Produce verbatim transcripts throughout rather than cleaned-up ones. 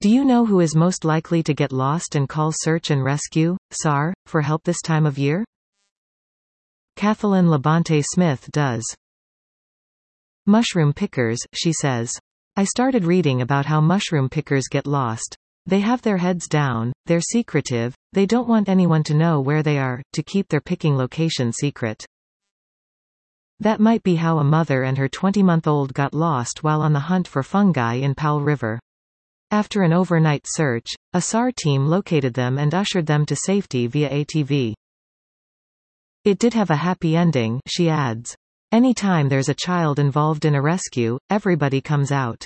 Do you know who is most likely to get lost and call search and rescue, S A R, for help this time of year? Kathleen Labonte Smith does. Mushroom pickers, she says. I started reading about how mushroom pickers get lost. They have their heads down, they're secretive, they don't want anyone to know where they are, to keep their picking location secret. That might be how a mother and her twenty-month-old got lost while on the hunt for fungi in Powell River. After an overnight search, a S A R team located them and ushered them to safety via A T V. It did have a happy ending, she adds. Anytime there's a child involved in a rescue, everybody comes out.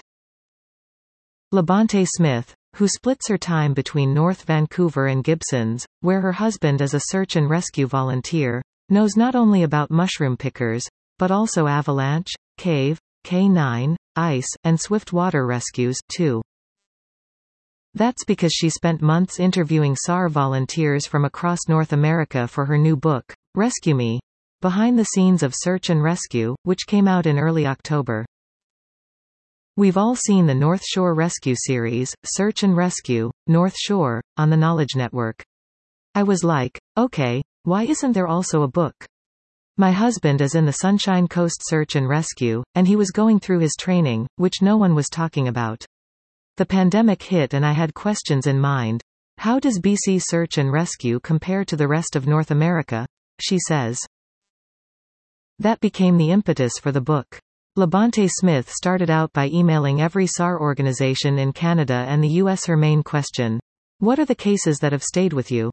Labonte Smith, who splits her time between North Vancouver and Gibsons, where her husband is a search and rescue volunteer, knows not only about mushroom pickers, but also avalanche, cave, K nine, ice, and swift water rescues, too. That's because she spent months interviewing S A R volunteers from across North America for her new book, Rescue Me: Behind the Scenes of Search and Rescue, which came out in early October. We've all seen the North Shore Rescue series, Search and Rescue, North Shore, on the Knowledge Network. I was like, okay, why isn't there also a book? My husband is in the Sunshine Coast Search and Rescue, and he was going through his training, which no one was talking about. The pandemic hit and I had questions in mind. How does B C Search and Rescue compare to the rest of North America? She says. That became the impetus for the book. Labonte Smith started out by emailing every S A R organization in Canada and the U S her main question. What are the cases that have stayed with you?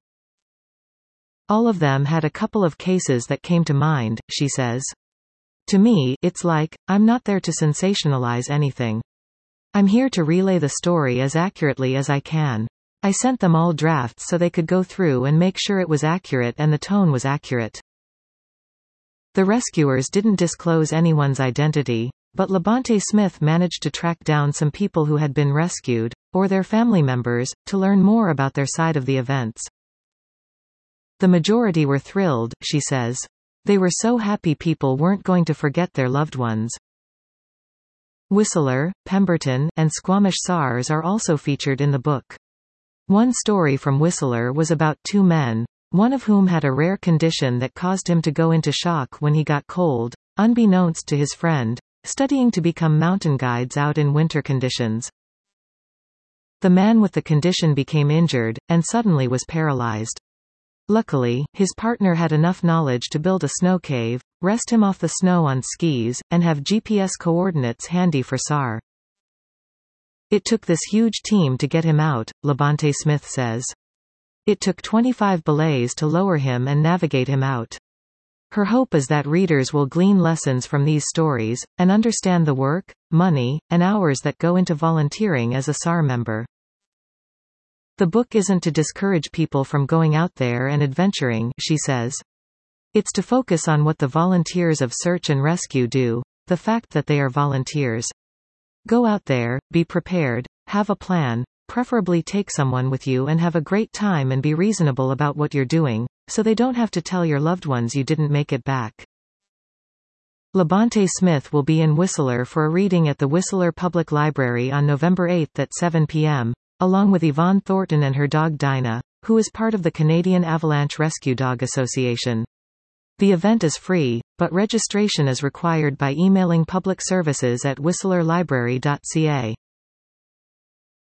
All of them had a couple of cases that came to mind, she says. To me, it's like, I'm not there to sensationalize anything. I'm here to relay the story as accurately as I can. I sent them all drafts so they could go through and make sure it was accurate and the tone was accurate. The rescuers didn't disclose anyone's identity, but Labonte Smith managed to track down some people who had been rescued, or their family members, to learn more about their side of the events. The majority were thrilled, she says. They were so happy people weren't going to forget their loved ones. Whistler, Pemberton, and Squamish S A Rs are also featured in the book. One story from Whistler was about two men, one of whom had a rare condition that caused him to go into shock when he got cold, unbeknownst to his friend, studying to become mountain guides out in winter conditions. The man with the condition became injured, and suddenly was paralyzed. Luckily, his partner had enough knowledge to build a snow cave, rest him off the snow on skis, and have G P S coordinates handy for S A R. It took this huge team to get him out, Labonte Smith says. It took twenty-five belays to lower him and navigate him out. Her hope is that readers will glean lessons from these stories, and understand the work, money, and hours that go into volunteering as a S A R member. The book isn't to discourage people from going out there and adventuring, she says. It's to focus on what the volunteers of search and rescue do, the fact that they are volunteers. Go out there, be prepared, have a plan, preferably take someone with you and have a great time and be reasonable about what you're doing, so they don't have to tell your loved ones you didn't make it back. Labonte Smith will be in Whistler for a reading at the Whistler Public Library on November eighth at seven p m, along with Yvonne Thornton and her dog Dinah, who is part of the Canadian Avalanche Rescue Dog Association. The event is free, but registration is required by emailing public services at whistler library dot c a.